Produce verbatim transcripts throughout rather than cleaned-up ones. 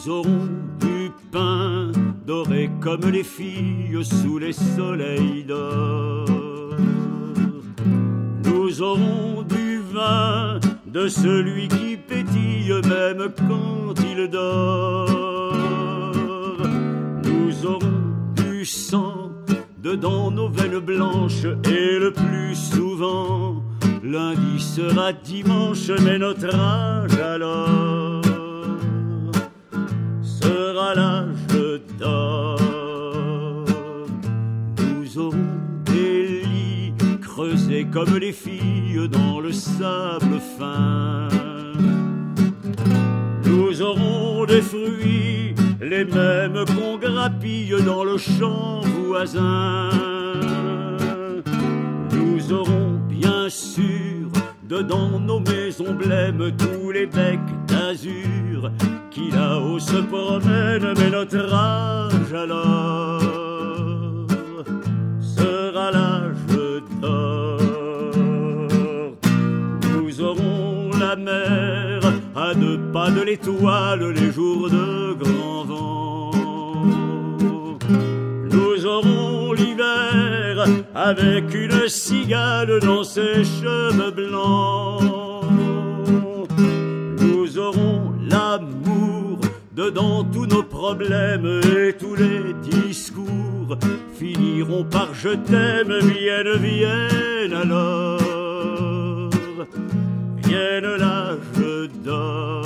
Nous aurons du pain doré comme les filles sous les soleils d'or. Nous aurons du vin de celui qui pétille même quand il dort. Nous aurons du sang dedans nos veines blanches et le plus souvent lundi sera dimanche, mais notre âge alors sera l'âge d'or. Nous aurons des lits creusés comme les filles dans le sable fin. Nous aurons des fruits, les mêmes qu'on grappille dans le champ voisin. Nous aurons bien sûr dedans nos maisons blêmes tous les becs d'azur qui là-haut se promènent, mais notre âge alors sera l'âge d'or. Nous aurons la mer à deux pas de l'étoile les jours de grand vent. Nous aurons l'hiver avec une cigale dans ses cheveux blancs. Nous aurons l'amour dedans tous nos problèmes et tous les discours finiront par je t'aime. Vienne, vienne alors, vienne l'âge d'or.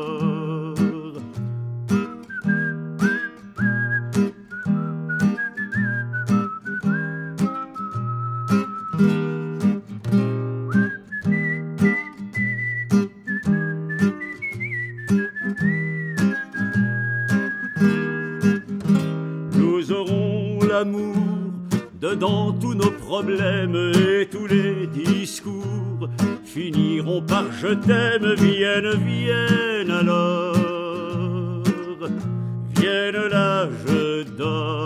Nous aurons l'amour dedans tous nos problèmes et tous les discours finiront par je t'aime. Vienne, vienne alors, vienne l'âge d'or.